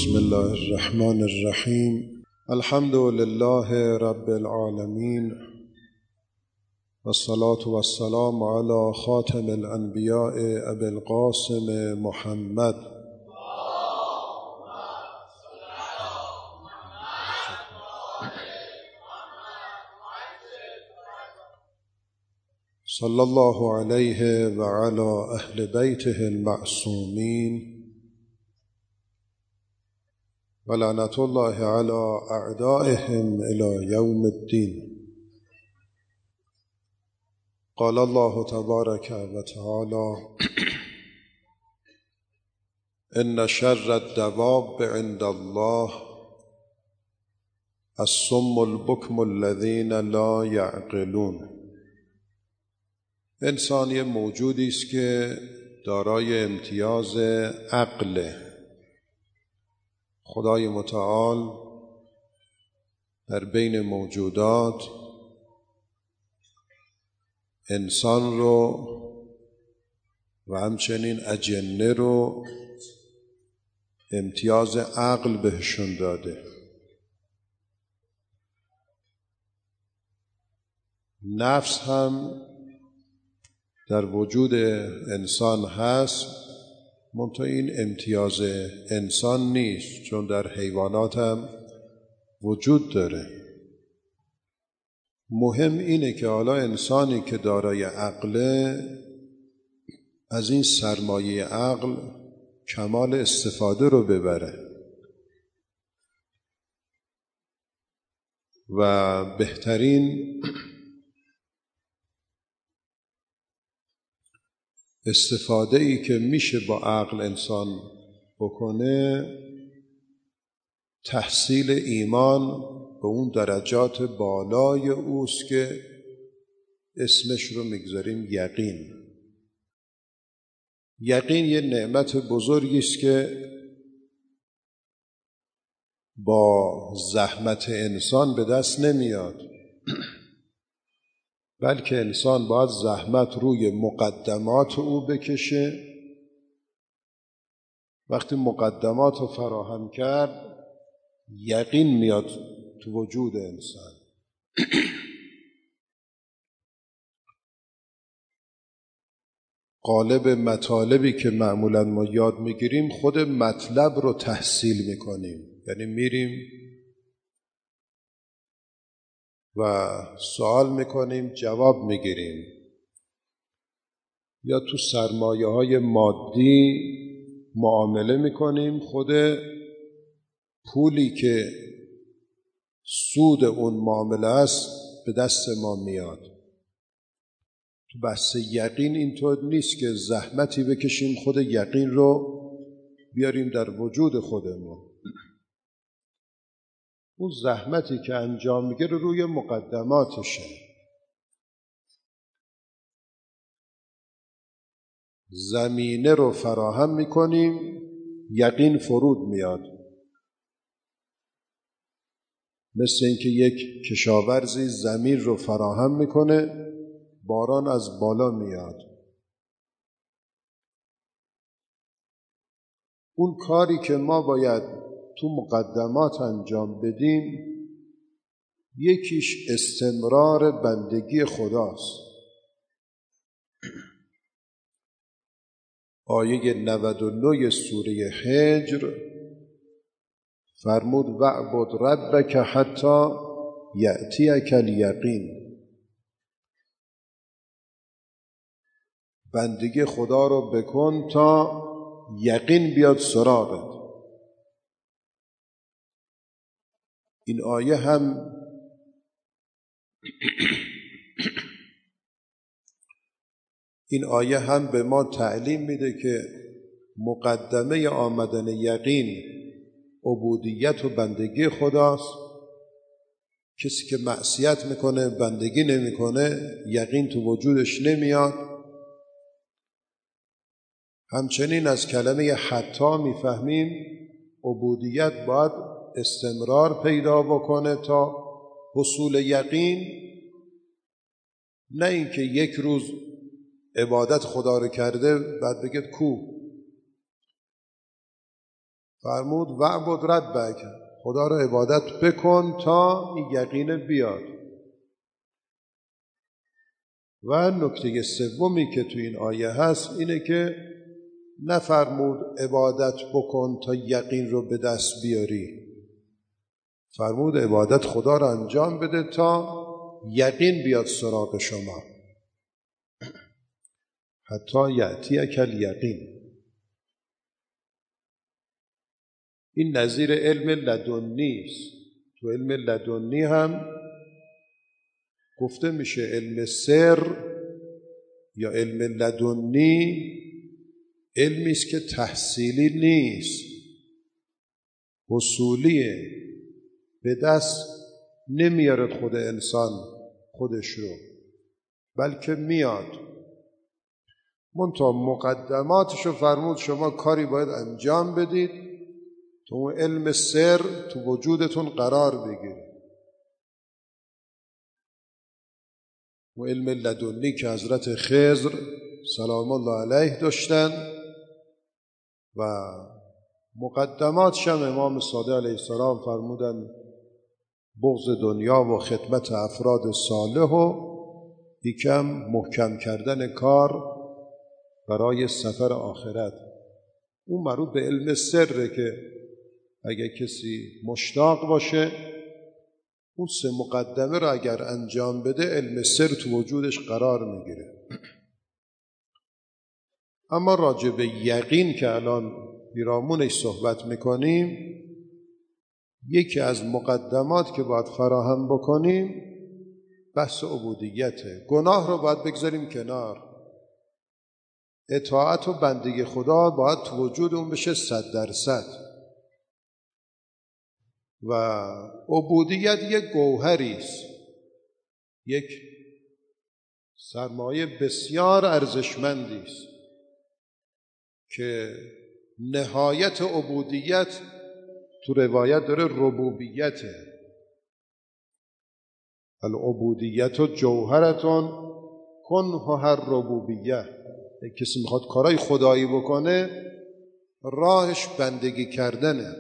بسم الله الرحمن الرحیم. الحمد لله رب العالمین والصلاة والسلام على خاتم الانبیاء ابی القاسم محمد صلی الله علیه و علی اهل بیته المعصومین و لعنت الله علی اعدائهم الی یوم الدین. قال الله تبارک و تعالی: ان شر الدواب عند الله الصم البکم الذین لا یعقلون. انسان یه موجودی است که دارای امتیاز عقل. خدای متعال در بین موجودات انسان رو و همچنین اجنه رو امتیاز عقل بهشون داده. نفس هم در وجود انسان هست، منتها این امتیاز انسان نیست، چون در حیوانات هم وجود داره. مهم اینه که حالا انسانی که دارای عقله از این سرمایه عقل کمال استفاده رو ببره و بهترین استفاده ای که میشه با عقل انسان بکنه تحصیل ایمان به اون درجات بالای اوست که اسمش رو میگذاریم یقین. یقین یه نعمت بزرگی است که با زحمت انسان به دست نمیاد، بلکه انسان باید زحمت روی مقدمات او بکشه. وقتی مقدمات رو فراهم کرد یقین میاد تو وجود انسان. غالب مطالبی که معمولا ما یاد میگیریم خود مطلب رو تحصیل میکنیم، یعنی میریم و سوال میکنیم جواب میگیریم، یا تو سرمایه های مادی معامله میکنیم، خود پولی که سود اون معامله است به دست ما میاد. تو بحث یقین اینطور نیست که زحمتی بکشیم خود یقین رو بیاریم در وجود خودمون. اون زحمتی که انجام میگیره روی مقدماتشه. زمینه رو فراهم میکنیم، یقین فرود میاد. مثل اینکه یک کشاورزی زمین رو فراهم میکنه، باران از بالا میاد. اون کاری که ما باید تو مقدمات انجام بدیم یکیش استمرار بندگی خداست. آیه 99 سوره حجر فرمود وَاعْبُدْ رَبَّكَ حَتَّى یَأْتِیَکَ الیقین. بندگی خدا رو بکن تا یقین بیاد سراغت. این آیه هم به ما تعلیم میده که مقدمه آمدن یقین عبودیت و بندگی خداست. کسی که معصیت میکنه بندگی نمیکنه یقین تو وجودش نمیاد. همچنین از کلمه حتی میفهمیم عبودیت باید استمرار پیدا بکنه تا حصول یقین، نه اینکه یک روز عبادت خدا رو کرده بعد بگید کو. فرمود وعبد ربک، خدا را عبادت بکن تا این یقین بیاد. و نکته سومی که تو این آیه هست اینه که نفرمود عبادت بکن تا یقین رو به دست بیاری، فرمود عبادت خدا را انجام بده تا یقین بیاد سراغ شما. حتی یأتیک الیقین. این نظیر علم لدنی است. تو علم لدنی هم گفته میشه علم سر یا علم لدنی علمی است که تحصیلی نیست، حصولیه، به دست نمیاره خود انسان خودش رو، بلکه میاد. منتها مقدماتشو فرمود شما کاری باید انجام بدید تو اون علم سر تو وجودتون قرار بگیره. و علم لدنی که حضرت خضر سلام الله علیه داشتن و مقدماتش هم امام صادق علیه السلام فرمودن بغض دنیا و خدمت افراد صالح و یکم محکم کردن کار برای سفر آخرت. اون مربوط به علم سره که اگر کسی مشتاق باشه اون 3 مقدمه رو اگر انجام بده علم سر تو وجودش قرار میگیره. اما راجع به یقین که الان پیرامونش صحبت میکنیم، یکی از مقدمات که باید فراهم بکنیم بحث عبودیته. گناه رو باید بگذاریم کنار، اطاعت و بندگی خدا باید تو وجود اون بشه 100%. و عبودیت یک گوهری است، یک سرمایه بسیار ارزشمندی است که نهایت عبودیت تو روایت داره ربوبیته. العبودیت جوهرتون کنه هر ربوبیه. کسی میخواد کارای خدایی بکنه راهش بندگی کردنه.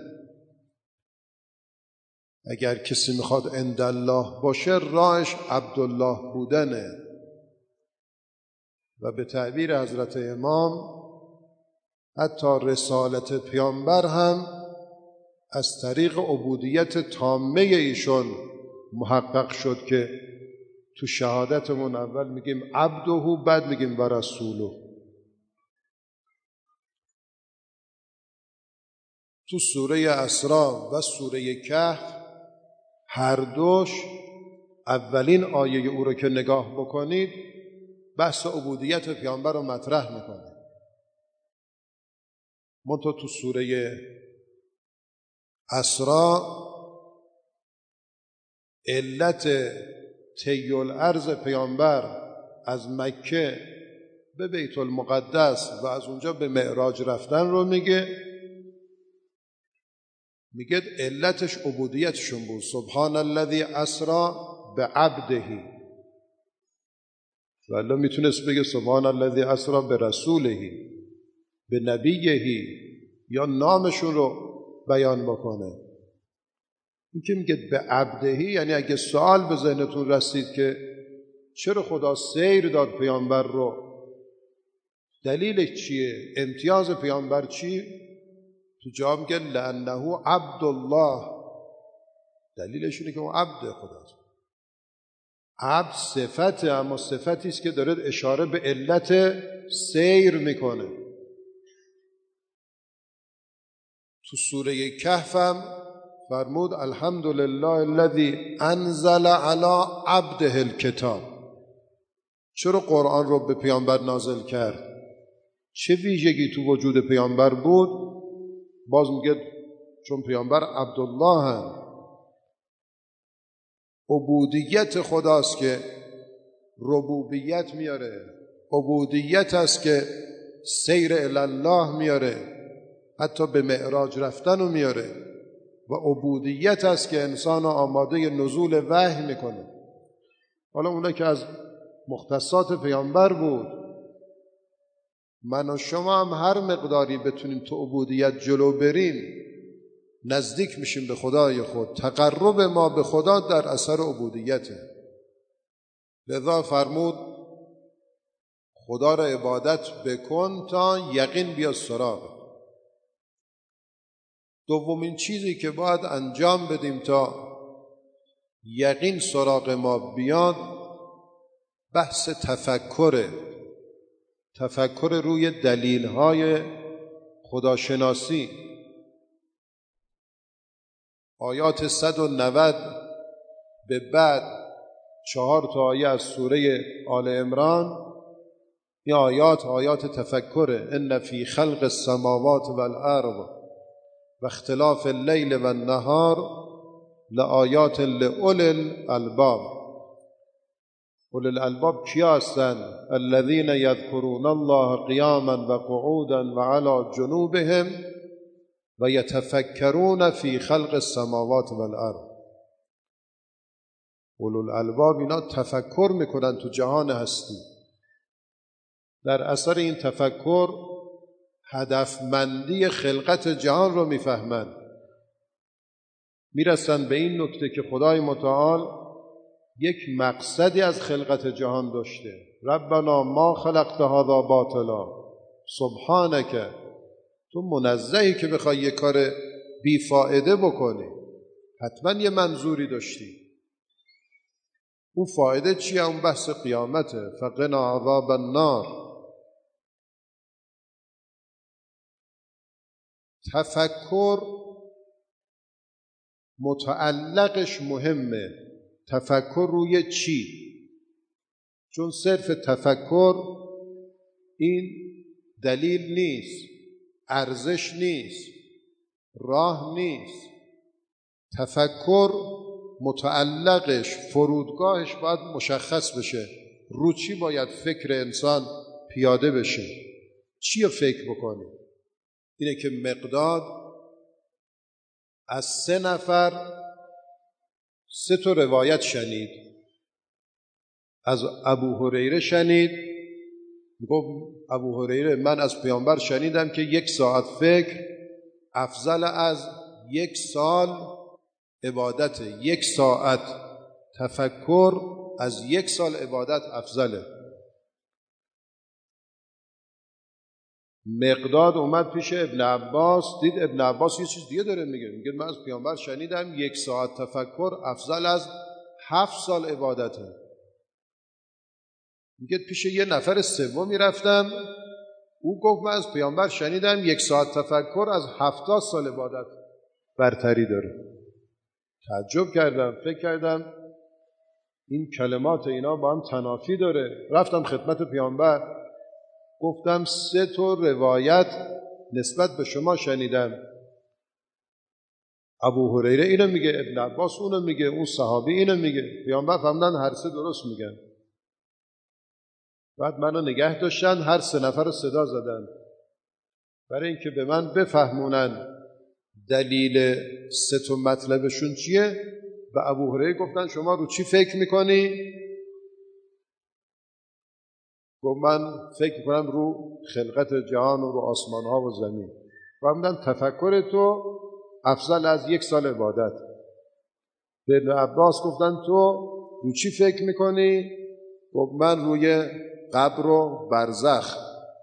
اگر کسی میخواد عندالله باشه راهش عبدالله بودنه. و به تعبیر حضرت امام حتی رسالت پیامبر هم از طریق عبودیت تامه ایشون محقق شد که تو شهادتمون اول میگیم عبده، بعد میگیم و رسوله. تو سوره اسراء و سوره کهف هر دوش اولین آیه او رو که نگاه بکنید بحث عبودیت پیامبر رو مطرح میکنه. منتها تو سوره اسراء علت طی الارض پیامبر از مکه به بیت المقدس و از اونجا به معراج رفتن رو میگه علتش عبودیتشون بود. سبحان الذی اسری بعبده. ولی میتونست بگه سبحان الذی اسری برسوله، به نبیه، یا نامشون رو بیان بکنه. این که میگه به عبده یعنی اگه سوال به ذهنتون رسید که چرا خدا سیر داد پیامبر رو، دلیلش چیه، امتیاز پیامبر چی، تو جواب میگه لانه عبدالله. دلیلش اینه که اون عبد خداست. عبد صفته، اما صفتی است که داره اشاره به علت سیر میکنه. تو سوره کهف هم فرمود الحمدلله الذی انزل علی عبده الکتاب. چرا قرآن رو به پیامبر نازل کرد؟ چه ویژگی تو وجود پیامبر بود؟ باز میگه چون پیامبر عبدالله هم. عبودیت خداست که ربوبیت میاره، عبودیت است که سیر الله میاره، حتی به معراج رفتن رو میاره، و عبودیت است که انسان آماده نزول وحی میکنه. حالا اونا که از مختصات پیامبر بود، من و شما هم هر مقداری بتونیم تو عبودیت جلو بریم نزدیک میشیم به خدای خود. تقرب ما به خدا در اثر عبودیته. لذا فرمود خدا را عبادت بکن تا یقین بیاد سراغ. دومین چیزی که باید انجام بدیم تا یقین سراغ ما بیاد بحث تفکر روی دلیل‌های خداشناسی. آیات 190 به بعد 4 تا آیه از سوره آل عمران، این آیات تفکره. ان فی خلق السماوات والارض و اختلاف اللیل و النهار لآیات لأولی الالباب. اولی الالباب کیا هستند؟ الذین یذکرون الله قیاما و قعودا و علی جنوبهم و یتفکرون فی خلق السماوات والارض. اولو الالباب اینا تفکر میکنن تو جهان هستی. در اثر این تفکر هدفمندی خلقت جهان رو میفهمن، میرسن به این نکته که خدای متعال یک مقصدی از خلقت جهان داشته. ربنا ما خلقت هذا باطلا سبحانک، تو منزهی که بخوای یک کار بیفائده بکنی، حتما یه منظوری داشتی. اون فایده چیه؟ اون بحث قیامته. فقنا عذاب النار. تفکر متعلقش مهمه. تفکر روی چی؟ چون صرف تفکر این دلیل نیست، ارزش نیست، راه نیست. تفکر متعلقش، فرودگاهش باید مشخص بشه. رو چی باید فکر انسان پیاده بشه؟ چی رو فکر بکنی؟ اینه که مقداد از 3 نفر 3 تا روایت شنید. از ابو هریره شنید، گفت ابو هریره من از پیامبر شنیدم که 1 ساعت فکر افضل از 1 سال عبادته. 1 ساعت تفکر از 1 سال عبادت افضله. مقداد اومد پیش ابن عباس، دید ابن عباس یه چیز دیگه داره میگه من از پیامبر شنیدم 1 ساعت تفکر افضل از 7 سال عبادته. میگه پیش یه نفر سومی رفتم، او گفت من از پیامبر شنیدم 1 ساعت تفکر از 70 سال عبادت برتری داره. تعجب کردم، فکر کردم این کلمات اینا با هم تنافی داره. رفتم خدمت پیامبر، گفتم 3 تا روایت نسبت به شما شنیدم. ابو هریره اینو میگه، ابن عباس اونو میگه، اون صحابی اینو میگه. پیامبر فهمیدن هر 3 درست میگن. بعد منو نگه داشتن، هر 3 نفر رو صدا زدن برای اینکه به من بفهمونن دلیل 3 تا مطلبشون چیه. به ابو هریره گفتن شما رو چی فکر میکنی؟ گفت من فکر میکنم رو خلقت جهان و رو آسمان ها و زمین. فهمیدن تفکر تو افضل از 1 سال عبادت. به ابن عباس گفتن تو رو چی فکر میکنی؟ گفت من روی قبر و برزخ.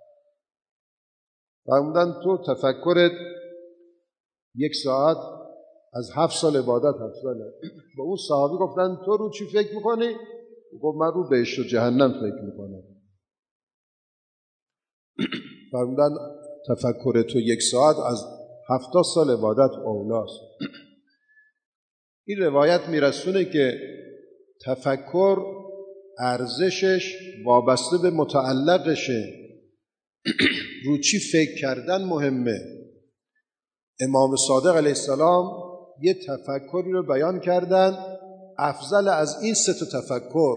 فهمیدن تو تفکرت 1 ساعت از 7 سال عبادت افضله. به اون صحابی گفتن تو رو چی فکر میکنی؟ گفت من رو بهشت و جهنم فکر میکنم. فرمودن تفکر تو 1 ساعت از 70 سال عبادت اولاست. این روایت میرسونه که تفکر ارزشش وابسته به متعلقشه. رو چی فکر کردن مهمه. امام صادق علیه السلام یه تفکری رو بیان کردن افضل از این 3 تا تفکر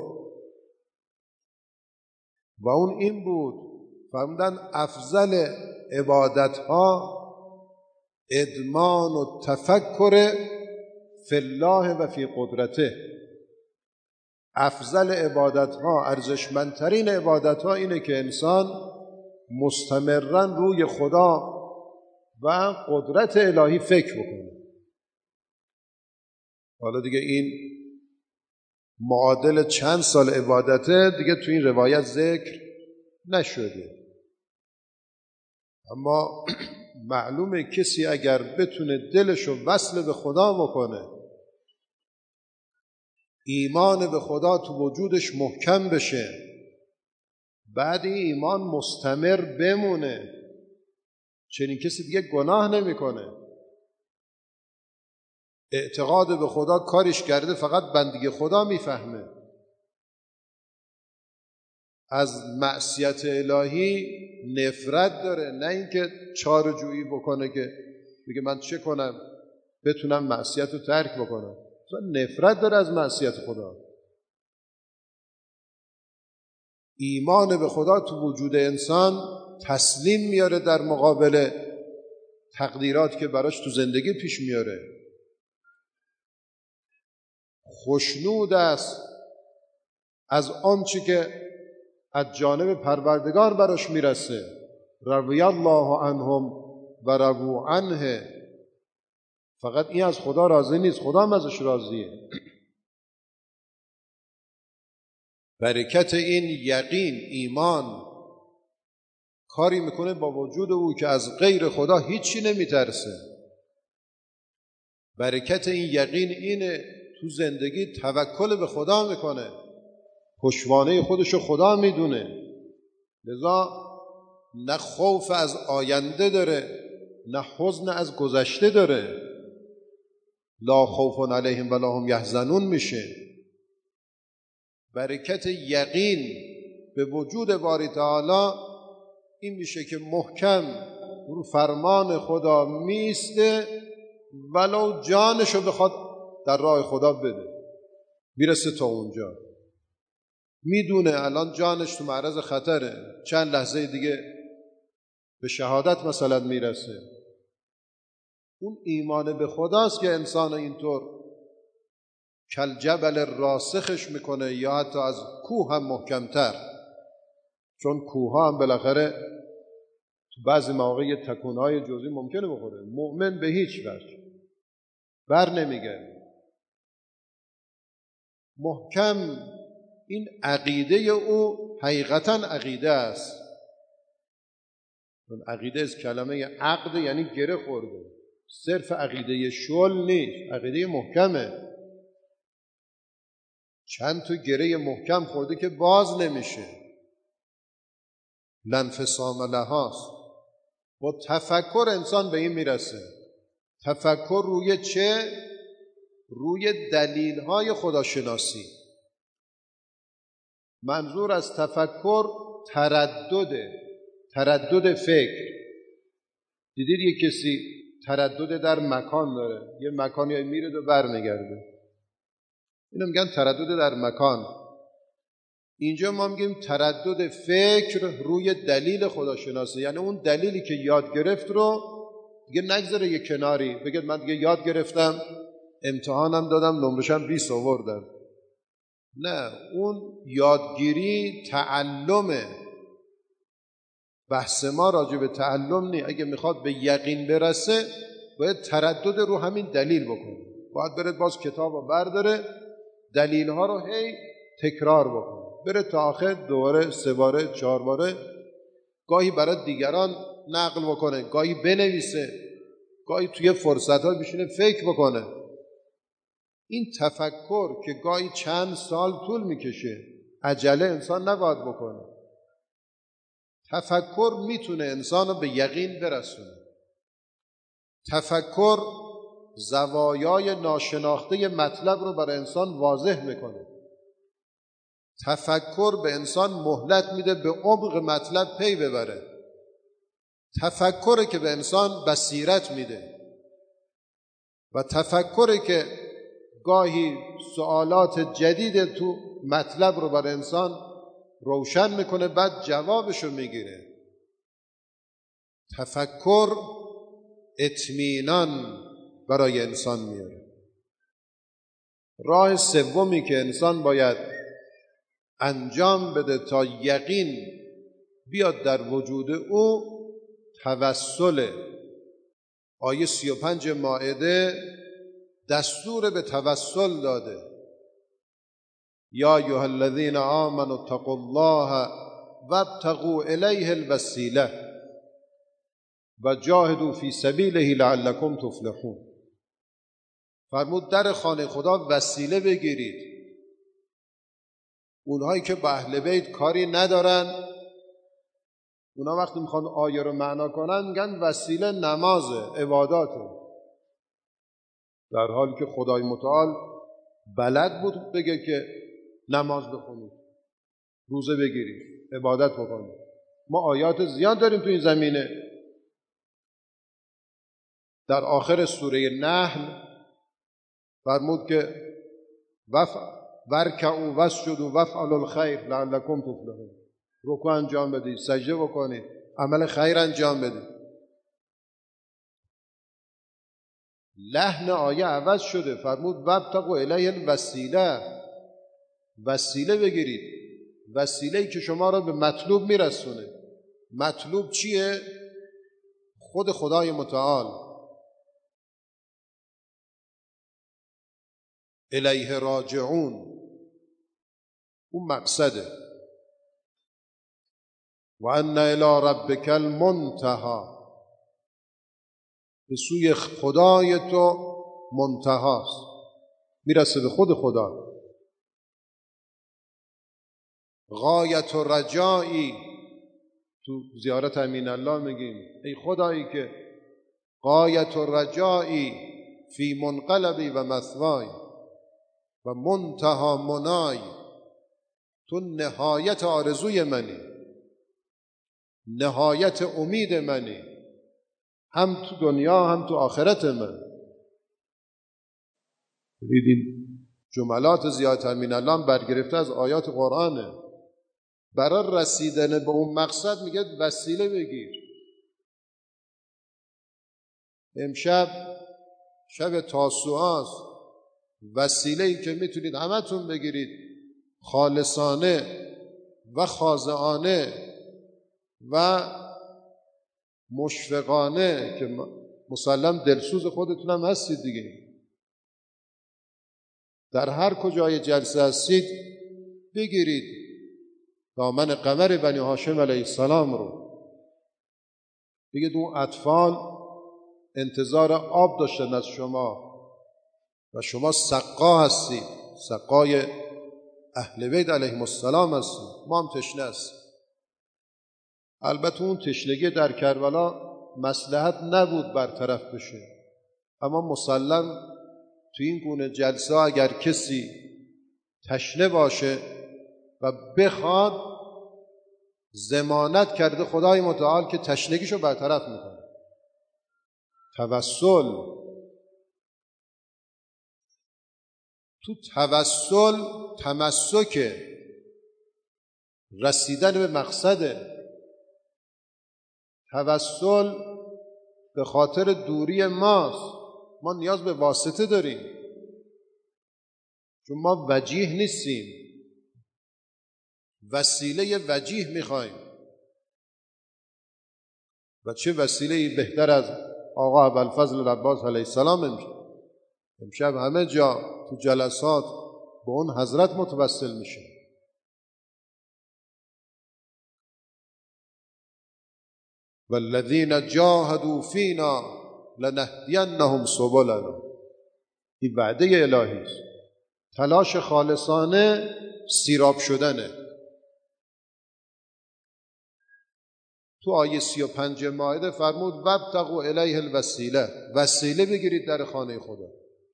و اون این بود. فرمودن افضل عبادتها ادمان و تفکر فی الله و فی قدرته. افضل عبادتها، ارزشمندترین عبادتها اینه که انسان مستمرا روی خدا و قدرت الهی فکر بکنه. حالا دیگه این معادل چند سال عبادته دیگه تو این روایت ذکر نشده. اما معلومه کسی اگر بتونه دلشو وصل به خدا بکنه، ایمان به خدا تو وجودش محکم بشه، بعد این ایمان مستمر بمونه، چنین کسی دیگه گناه نمیکنه. اعتقاد به خدا کارش کرده فقط بندگی خدا میفهمه. از معصیت الهی نفرت داره، نه اینکه چاره‌جویی بکنه که بگه من چه کنم بتونم معصیت رو ترک بکنم. نفرت داره از معصیت خدا. ایمان به خدا تو وجود انسان تسلیم میاره در مقابل تقدیرات که براش تو زندگی پیش میاره. خوشنود است از آنچه که از جانب پروردگار براش میرسه. رضی الله عنهم و رضوا عنه. فقط این از خدا راضی نیست، خدا هم ازش راضیه. برکت این یقین، ایمان کاری میکنه با وجود او که از غیر خدا هیچی نمیترسه. برکت این یقین اینه تو زندگی توکل به خدا میکنه، پشتوانه خودشو خدا میدونه، لذا نه خوف از آینده داره نه حزن از گذشته داره. لا خوف علیهم ولا هم یحزنون میشه. برکت یقین به وجود باری تعالی این میشه که محکم رو فرمان خدا میسته، ولو جانشو بخواد در راه خدا بده، میرسه تا اونجا. میدونه الان جانش تو معرض خطره، چند لحظه دیگه به شهادت مثلا میرسه. اون ایمان به خداست که انسان اینطور کل جبل راسخش میکنه، یا حتی از کوه هم محکمتر، چون کوه ها هم بالاخره تو بعضی مواقع یه تکونهای جزئی ممکنه بخوره. مؤمن به هیچ وجه بر نمیگرده. محکم این عقیده او حقیقتا عقیده است. عقیده از کلمه عقد یعنی گره خورده، صرف عقیده شل نیست، عقیده محکمه. چند تا گره محکم خورده که باز نمیشه، لانفصام لهاست. با تفکر انسان به این میرسه. تفکر روی چه؟ روی دلیل‌های خداشناسی. منظور از تفکر تردد فکر. دیدید یه کسی تردد در مکان داره، یه مکانی میره و برمیگرده، اینو میگن تردد در مکان. اینجا ما میگیم تردد فکر روی دلیل خداشناسی، یعنی اون دلیلی که یاد گرفت رو دیگه نگذاره یه کناری، بگه من دیگه یاد گرفتم، امتحانم دادم، نمرشم 20 آوردم. نه، اون یادگیری تعلمه. بحث ما راجع به تعلم نیست. اگه میخواد به یقین برسه باید تردد رو همین دلیل بکنه، باید بره باز کتاب رو برداره، دلیل ها رو هی تکرار بکنه، بره تا آخر 2 باره 3 باره 4 باره، گاهی برای دیگران نقل بکنه، گاهی بنویسه، گاهی توی فرصت ها بشینه فکر بکنه. این تفکر که گاهی چند سال طول میکشه، عجله انسان نباید بکنه. تفکر میتونه انسان رو به یقین برسونه. تفکر زوایای ناشناخته مطلب رو برای انسان واضح میکنه. تفکر به انسان مهلت میده به عمق مطلب پی ببره. تفکری که به انسان بصیرت میده و تفکری که گاهی سوالات جدید تو مطلب رو برای انسان روشن میکنه، بعد جوابشو میگیره. تفکر اطمینان برای انسان میاره. راه سومی که انسان باید انجام بده تا یقین بیاد در وجود او توسل. آیه 35 مائده دستور به توسل داده. یا ایها الذین آمنوا اتقوا الله وابتغوا الیه الوسیله و جاهدوا فی سبیله لعلکم تفلحون. فرمود در خانه خدا وسیله بگیرید. اونهایی که با اهل بیت کاری ندارن، اونا وقتی میخوان آیه رو معنا کنن میگن وسیله نمازه، عباداته، در حالی که خدای متعال بلد بود بگه که نماز بخونید، روزه بگیرید، عبادت بکنید. ما آیات زیاد داریم تو این زمینه. در آخر سوره نحل فرمود که ورکعوا واسجدوا وافعلوا الخیر لعلکم تفلحون. رکوع انجام بدید، سجده بکنید، عمل خیر انجام بدید. لحن آیه عوض شده، فرمود وابتغوا الیه الوسیله، وسیله بگیرید، وسیله‌ای که شما را به مطلوب میرسونه. مطلوب چیه؟ خود خدای متعال. الیه راجعون، اون مقصده. و ان الی ربک المنتهی، به سوی خدای تو منتهاست، میرسه به خود خدا. غایت و رجایی، تو زیارت امین الله میگیم ای خدایی که غایت و رجایی فی منقلبی و مثوای و منتها منای، تو نهایت آرزوی منی، نهایت امید منی، هم تو دنیا هم تو آخرت من. دیدین جملات زیارت امین الله برگرفته از آیات قرآنه. برای رسیدن به اون مقصد میگه وسیله بگیر. امشب شب تاسوعاست، وسیله‌ای که میتونید همتون بگیرید خالصانه و خاضعانه و مشفقانه، که مسلم دلسوز خودتونم هستید دیگه، در هر کجای جلسه هستید بگیرید دامن قمر بنی هاشم علیه السلام رو. بگید اون اطفال انتظار آب داشتن از شما و شما سقا هستید، سقای اهل بیت علیهم السلام هستید. ما هم تشنه هستیم. البته اون تشنگی در کربلا مصلحت نبود برطرف بشه، اما مسلم تو این گونه جلسه اگر کسی تشنه باشه و بخواد، ضمانت کرده خدای متعال که تشنگیشو برطرف میکنه. توسل، تو توسل تمسک رسیدن به مقصده. توسل به خاطر دوری ماست، ما نیاز به واسطه داریم چون ما وجیه نیستیم، وسیله وجیه میخوایم. و چه وسیله‌ای بهتر از آقا ابوالفضل العباس علیه السلام. امشب همه جا تو جلسات به اون حضرت متوسل میشه. والذین جاهدوا فینا لنهدینهم سبلنا، این وعده الهی است. تلاش خالصانه سیراب شدنه. تو آیه 35 مائده فرمود وابتغوا الیه الوسیله، وسیله بگیرید در خانه خدا.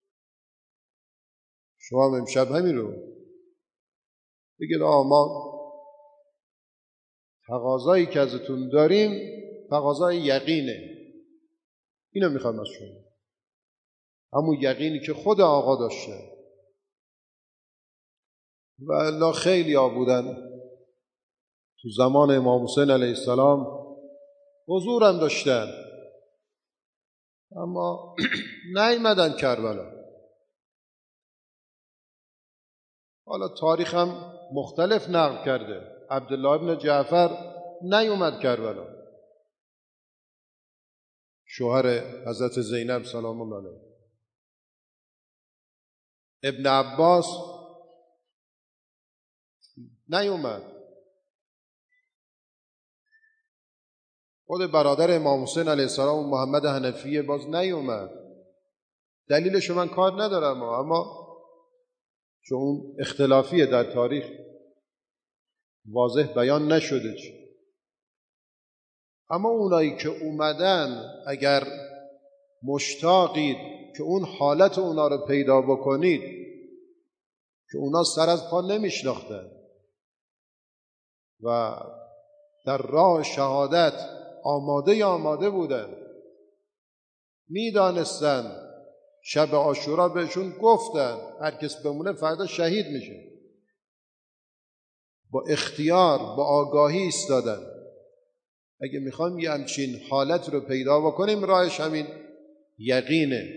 شما هم امشب همین رو بگید ما تقاضایی که ازتون داریم تقاضای یقینه، اینو میخوام از شما، همون یقینی که خود آقا داشته. و الا خیلی ها بودن تو زمان امام حسین علیه السلام حضورم داشتن اما نیامدن کربلا. حالا تاریخ هم مختلف نقل کرده. عبدالله ابن جعفر نیومد کربلا، شوهر حضرت زینب سلام الله علیها. ابن عباس نیومد، خود برادر امام حسین علیه السلام محمد حنفیه باز نیومد. دلیلشو من کار ندارم، اما چون اون اختلافیه در تاریخ واضح بیان نشده چی. اما اونایی که اومدن اگر مشتاقید که اون حالت اونا رو پیدا بکنید که اونا سر از پا نمیشناختن و در راه شهادت آماده بودن، میدانستن شب عاشورا بهشون گفتن هر کس بمونه فردا شهید میشه، با اختیار با آگاهی ایستادن. اگه میخوایم یه همچین حالت رو پیدا بکنیم راهش همین یقینه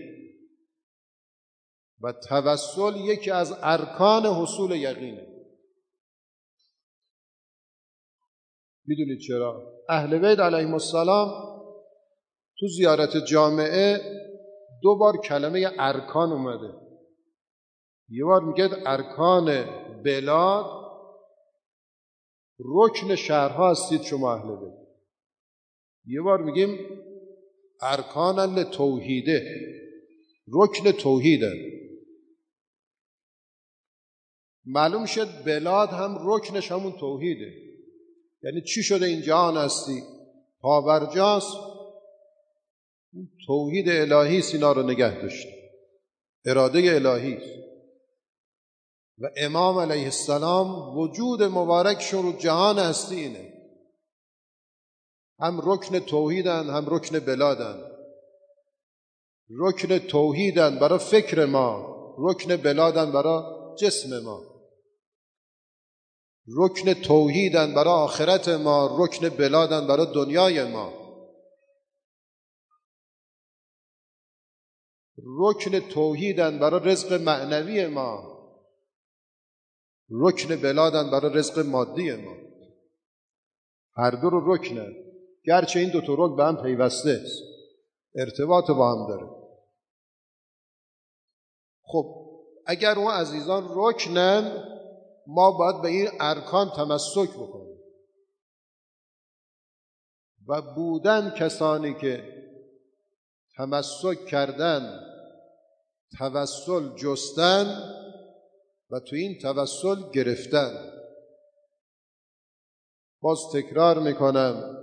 و توسل یکی از ارکان حصول یقینه. میدونید چرا؟ اهل بیت علیهم السلام تو زیارت جامعه 2 بار کلمه ارکان اومده. یه بار میگه ارکان بلاد، رکن شهرها هستید شما اهل بیت. یه بار میگیم ارکان لتوحیده، رکن توحیده. معلوم شد بلاد هم رکنش همون توحیده. یعنی چی شده این جهان هستی پابرجاست، توحید الهی اینا رو نگه داشته، اراده الهی است. و امام علیه السلام وجود مبارکشون رو جهان هستی اینه، هم رکن توحیدن هم رکن بلادن. رکن توحیدن برای فکر ما، رکن بلادن برای جسم ما. رکن توحیدن برای آخرت ما، رکن بلادن برای دنیای ما. رکن توحیدن برای رزق معنوی ما، رکن بلادن برای رزق مادی ما. هر دو رو رکنن، گرچه این 2 تا رکن به هم پیوسته است، ارتباط با هم داره. خب اگر اون عزیزان رکنن، ما باید به این ارکان تمسک بکنیم و بودن کسانی که تمسک کردن، توسل جستن و تو این توسل گرفتن. باز تکرار میکنم،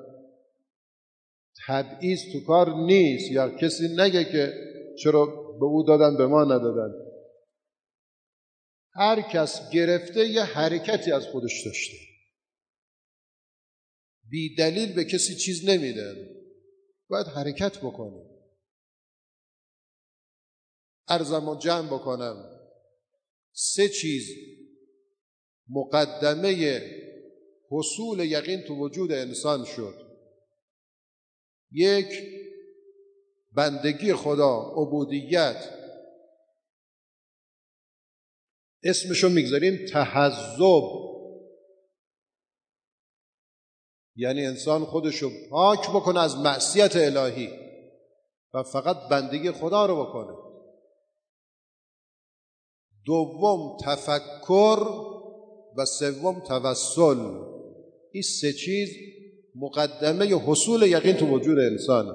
تبعیض تو کار نیست، یا کسی نگه که چرا به او دادن به ما ندادن. هر کس گرفته یه حرکتی از خودش داشته، بی دلیل به کسی چیز نمیدن، باید حرکت بکنه. عرضمو جمع بکنم، 3 چیز مقدمه حصول یقین تو وجود انسان شد. 1 بندگی خدا، عبودیت، اسمشو میگذاریم تحزب، یعنی انسان خودشو پاک بکنه از معصیت الهی و فقط بندگی خدا رو بکنه. 2 تفکر و 3 توسل. این 3 چیز مقدمه حصول یقین تو وجود انسانه.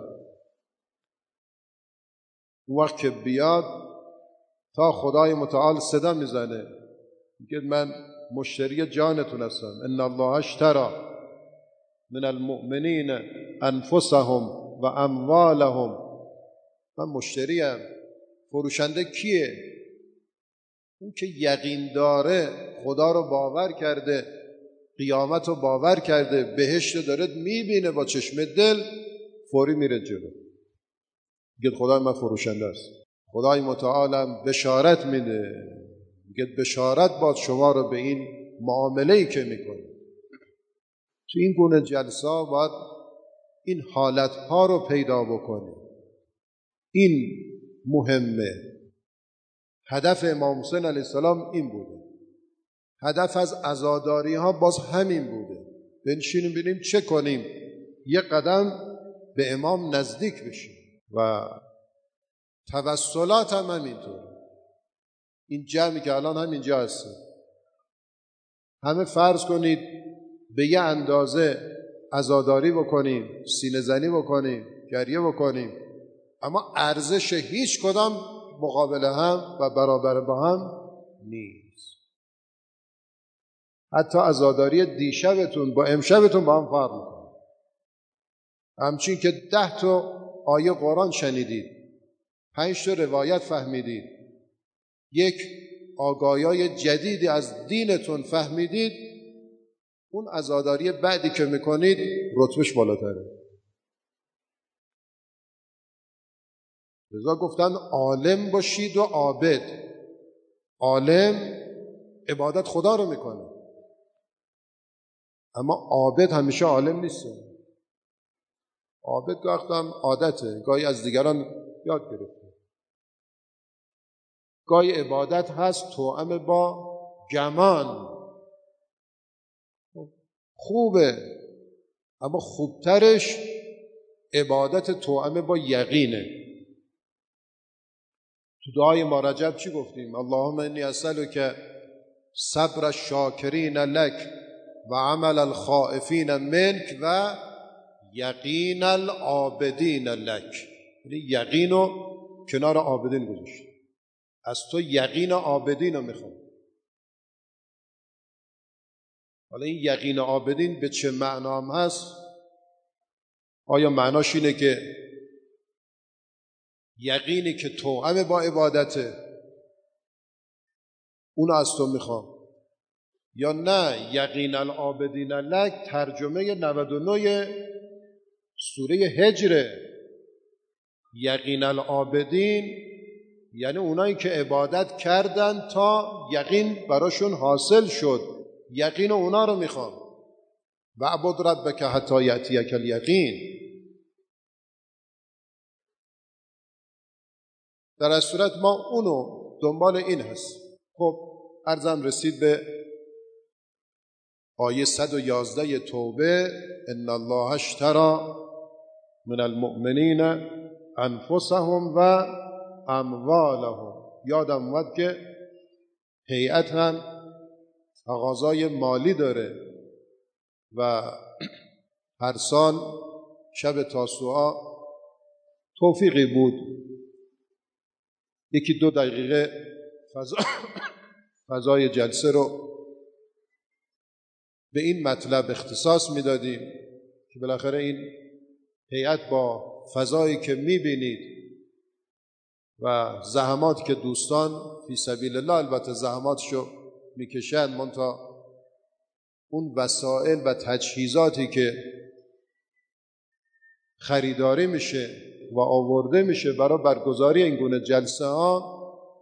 وقت که بیاد تا خدای متعال صدا میزنه میگه من مشتری جانتون هستم، ان الله اشتری من المؤمنین انفسهم و اموالهم. من مشتریم. فروشنده کیه؟ اون که یقین داره، خدا رو باور کرده، قیامت رو باور کرده، بهشت رو داره میبینه با چشم دل، فوری میره جلو میگه خدای من فروشنده است. خدای متعالم بشارت میده، میگه بشارت باد شما رو به این معامله‌ای که میکنه. تو این گونه جلسه باید این حالتها رو پیدا بکنه. این مهمه. هدف امام حسین علیه السلام این بوده. هدف از عزاداری ها باز همین بوده. بنشینیم ببینیم چه کنیم یه قدم به امام نزدیک بشیم. و توسلات هم همینطور. این جمعی که الان هم اینجا هستیم، همه فرض کنید به یه اندازه عزاداری بکنیم، سینه زنی بکنیم، گریه بکنیم، اما ارزش هیچ کدام مقابل هم و برابر با هم نیست. حتی عزاداری دیشبتون با امشبتون با هم فرق میکنه. همچین که 10 تا آیه قرآن شنیدید، 5 تا روایت فهمیدید، یک آگاهی جدیدی از دینتون فهمیدید، اون عزاداری بعدی که میکنید رتبهش بالاتره. لذا گفتن عالم باشید و عابد. عالم عبادت خدا رو میکنه، اما عابد همیشه عالم نیست. عابد وقتا هم عادته، گاهی از دیگران یاد گرفته. گاهی عبادت هست توأم با گمان، خوبه، اما خوبترش عبادت توأم با یقینه. تو دعای ما رجب چی گفتیم؟ اللهم انی اسألک صبر الشاکرین لک و عمل الخائفین منک و یقین العابدین لک. یعنی یقینو کنار عابدین گذاشت، از تو یقین عابدین رو میخوام. حالا این یقین عابدین به چه معنام هست؟ آیا معناش اینه که یقینی که توأم با عبادته اون از تو میخوام، یا نه یقین العابدین لک ترجمه 99 سوره هجره. یقین العابدین یعنی اونایی که عبادت کردن تا یقین براشون حاصل شد، یقین اونا رو میخوام. و عبد ربک حتی یأتیک الیقین. در از صورت ما اونو دنبال این هست. خب عرضم رسید به آیه 111 توبه، ان الله اشتری من المؤمنین انفسهم و اموالهم. یادم اومد که هیئت هم تقاضای مالی داره و هر سال شب تاسوعا توفیقی بود 1-2 دقیقه فضای جلسه رو به این مطلب اختصاص میدادیم که بالاخره این هیئت با فضایی که میبینید و زحماتی که دوستان فی سبیل الله البته زحماتشو میکشن، منتها اون وسایل و تجهیزاتی که خریداری میشه و آورده میشه برای برگزاری این گونه جلسه ها.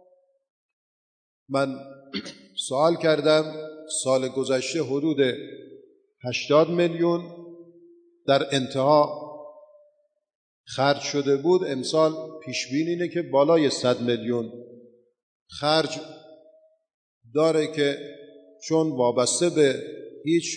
من سوال کردم، سال گذشته حدود 80 میلیون در انتها خرج شده بود. امسال پیشبینی اینه که بالای 100 میلیون خرج داره که چون وابسته به هیچ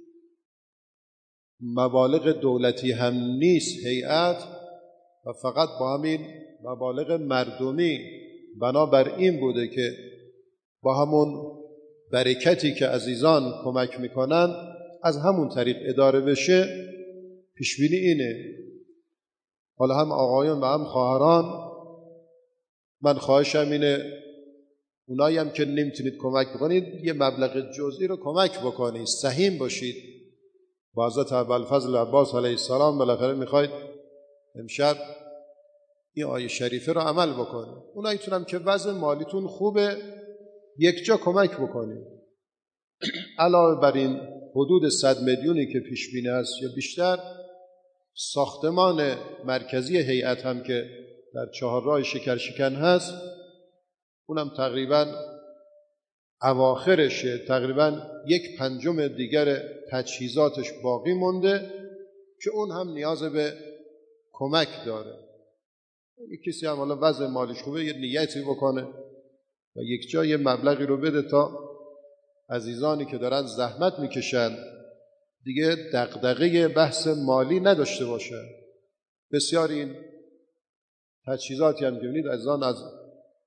مبالغ دولتی هم نیست هیئت و فقط با همین مبالغ مردمی بنابر این بوده که با همون برکتی که عزیزان کمک میکنن از همون طریق اداره بشه. پیشبینی اینه. حالا هم آقایان و هم خواهران، من خواهشم اینه اونایی هم که نمیتونید کمک بکنید یه مبلغ جزئی رو کمک بکنید، سهیم باشید. با حضرت ابوالفضل عباس علیه السلام بالاخره میخواید امشب این آیه شریفه رو عمل بکنید. اوناییتون هم که وضع مالیتون خوبه یک جا کمک بکنید. علاوه بر این حدود 100 میلیونی که پیش بینی هست یا بیشتر، ساختمان مرکزی هیئت هم که در چهارراه شکرشکن هست اونم تقریبا اواخرشه، تقریبا 1/5 دیگر تجهیزاتش باقی مونده که اون هم نیاز به کمک داره. یک کسی هم حالا وضع مالیش خوبه یه نیتی بکنه و یک جا یه مبلغی رو بده تا عزیزانی که دارن زحمت میکشن دیگه دغدغه بحث مالی نداشته باشه. بسیار این تجهیزاتی هم که می‌بینید عزیزان از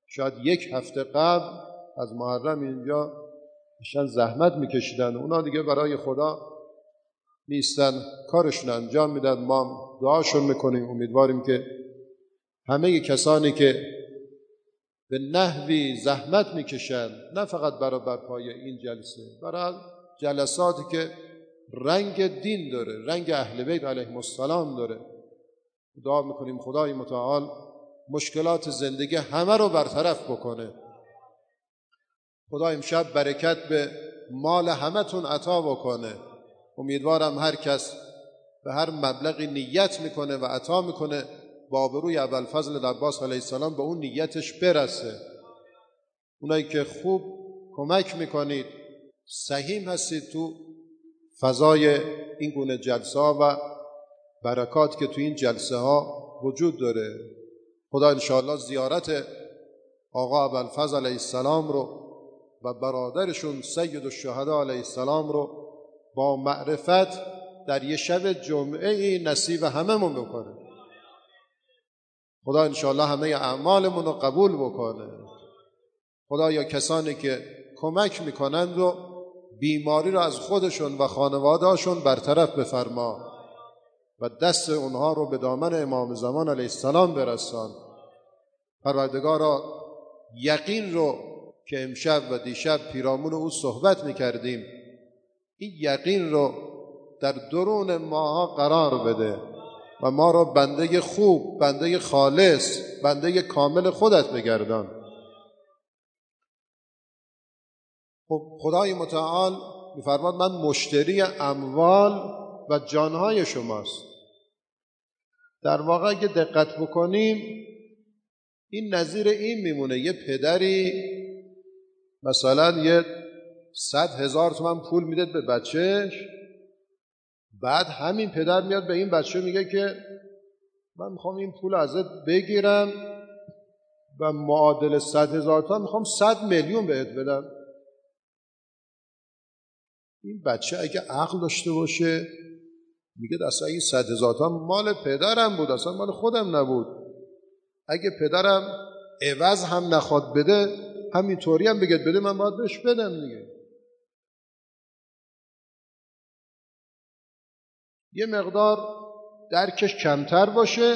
شاید 1 هفته قبل از محرم اینجا داشتن زحمت میکشیدن، اونا دیگه برای خدا نیستن، کارشون انجام میدن، ما دعاشون میکنیم. امیدواریم که همه کسانی که به نحوی زحمت میکشن، نه فقط برای برپای این جلسه، برای جلساتی که رنگ دین داره، رنگ اهل بیت علیهم السلام داره، دعا میکنیم خدای متعال مشکلات زندگی همه رو برطرف بکنه. خدا امشب برکت به مال همتون عطا بکنه. امیدوارم هر کس به هر مبلغی نیت میکنه و عطا میکنه با آبروی ابوالفضل عباس علیه السلام به اون نیتش برسه. اونایی که خوب کمک میکنید، سهیم هستید تو فضای این گونه جلسه ها و برکات که تو این جلسه ها وجود داره، خدا انشاءالله زیارت آقا ابوالفضل علیه السلام رو و برادرشون سید الشهدا علیه السلام رو با معرفت در یه شب جمعه نصیب هممون بکنه. خدا انشاءالله همه اعمالمون رو قبول بکنه. خدا یا کسانی که کمک میکنند و بیماری رو از خودشون و خانواده‌هاشون برطرف بفرما و دست اونها رو به دامن امام زمان علیه السلام برسان. پروردگارا یقین رو که امشب و دیشب پیرامون او صحبت میکردیم، این یقین رو در درون ماها قرار بده و ما رو بنده خوب، بنده خالص، بنده کامل خودت بگردان. خب خدای متعال میفرماد من مشتری اموال و جانهای شماست. در واقع اگه دقت بکنیم این نظیر این میمونه، یه پدری مثلا 100,000 تومان پول میده به بچهش، بعد همین پدر میاد به این بچه میگه که من میخوام این پول ازت بگیرم و معادل 100,000 تومان میخوام 100 میلیون بهت بدم. این بچه اگه عقل داشته باشه میگه اصلا این 100,000 تومان مال پدرم بود، اصلا مال خودم نبود. اگه پدرم عوض هم نخواد بده، همینطوری هم بگه بده، من باید بهش بدم دیگه. یه مقدار درکش کمتر باشه،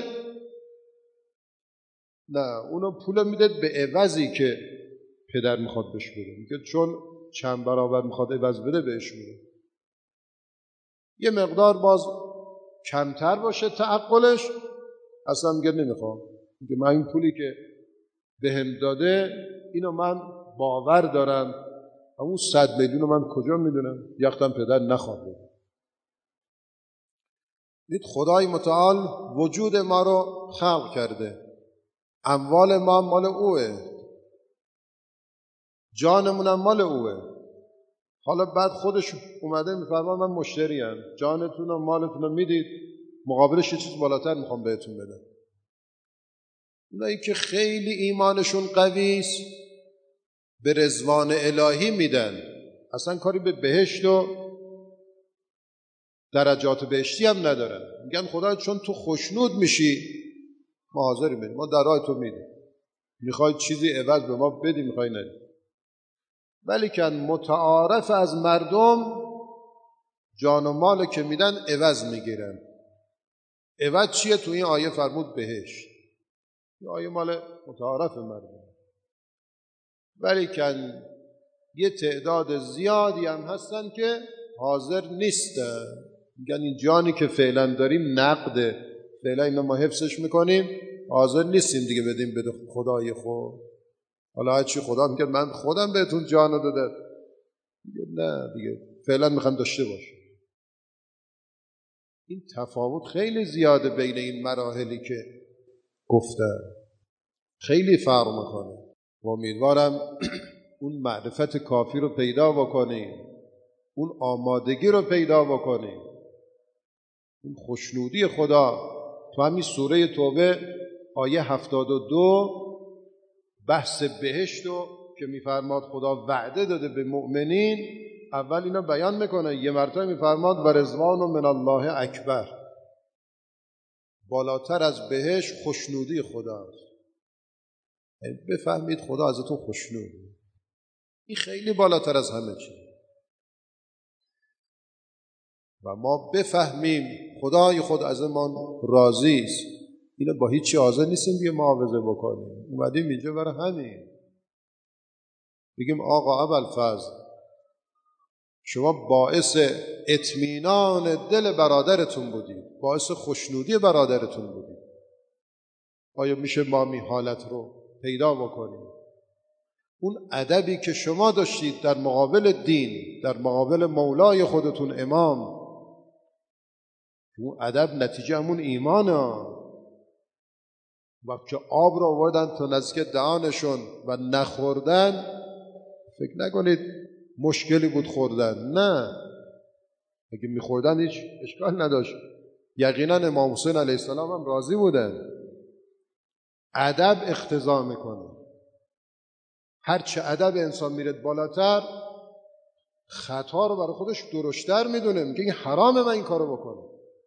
نه اونو پول میده به عوضی که پدر میخواد بهش بده، میگه چون چند برابر میخواد عوض بده بهش میده. یه مقدار باز کمتر باشه تعقلش، اصلا میگه نمیخوام، میگه من این پولی که بهم داده اینو من باور دارم، اون 100 میلیون رو من کجا میدونم، یختم پدر نخواد بده. دید خدای متعال وجود ما رو خلق کرده، اموال ما مال اوه، جانمونم مال اوه. حالا بعد خودش اومده میفرما من مشتریم، جانتون و مالتون رو میدید، مقابلش یه چیز بالاتر میخوام بهتون بدم. اونایی که خیلی ایمانشون قوی است به رضوان الهی میدن، اصلا کاری به بهشت و درجات بهشتی هم ندارن، میگن خدا چون تو خوشنود میشی ما حاضریم بدیم، ما در راه تو میدیم، میخوای چیزی عوض به ما بدی میخوای ندی. ولی که متعارف از مردم جان و مال که میدن عوض میگیرن. عوض چیه؟ تو این آیه فرمود بهشت، این آیه مال متعارف مردم. ولی که یه تعداد زیادی هم هستن که حاضر نیستن، میگن این جانی که فعلا داریم نقده، فعلا اینو ما حفظش میکنیم، حاضر نیستیم دیگه بدیم به خدای خود. حالا هرچی خدا میگه من خودم بهتون جانو داده، میگه نه دیگه فعلا میخوام داشته باشه. این تفاوت خیلی زیاده بین این مراحلی که گفتن، خیلی فرق میکنه. و امیدوارم اون معرفت کافی رو پیدا بکنیم، اون آمادگی رو پیدا بکنیم، اون خوشنودی خدا. تو همین سوره توبه آیه 72 بحث بهشت رو که میفرماد خدا وعده داده به مؤمنین، اول اینا بیان میکنه، یه مرتبه میفرماد و رضوان من الله اکبر، بالاتر از بهشت خوشنودی خداست. بفهمید خدا ازتون خوشنود. این خیلی بالاتر از همه چیز. و ما بفهمیم خدای خود از ما راضی است. اینو با هیچی حاضر نیستیم دیگه معاوضه بکنیم. اومدیم اینجا برای همین. بگیم آقا ابوالفضل شما باعث اطمینان دل برادرتون بودید، باعث خوشنودی برادرتون بودید. آیا میشه ما این حالت رو پیدا بکنیم؟ اون ادبی که شما داشتید در مقابل دین، در مقابل مولای خودتون امام، اون ادب نتیجه همون ایمانه. وقتی که آب رو آوردن تا نزدیک دهانشون و نخوردن، فکر نکنید مشکلی بود خوردن. نه، اگه میخوردن هیچ اشکال نداشت. یقینا امام حسین علیه السلام هم راضی بودن. ادب اقتضا میکنه. هرچه ادب انسان میره بالاتر، خطا رو برای خودش درشتر میدونه. میگه این حرامه من این کارو بکنم.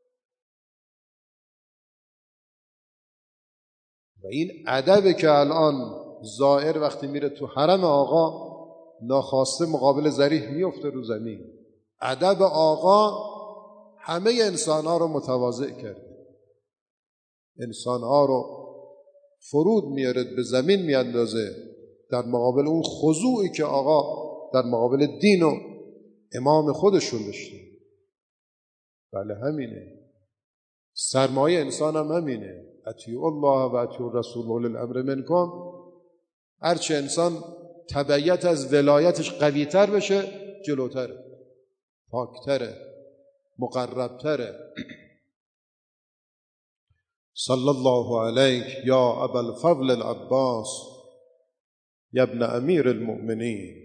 و این ادبه که الان زائر وقتی میره تو حرم آقا ناخواسته مقابل ذریح میفته رو زمین. ادب آقا همه انسانها رو متواضع کرده. انسانها رو فرود میاره، به زمین میاندازه در مقابل اون خضوعی که آقا در مقابل دین و امام خودشون داشته. بله همینه. سرمایه انسان هم همینه. اطیعوا الله و اطیعوا الرسول و اولی الامر منکم. هرچه انسان تبعیت از ولایتش قویتر بشه، جلوتره، پاکتره، مقربتره. صلی الله علیک یا ابا الفضل العباس یا ابن امیر المؤمنین.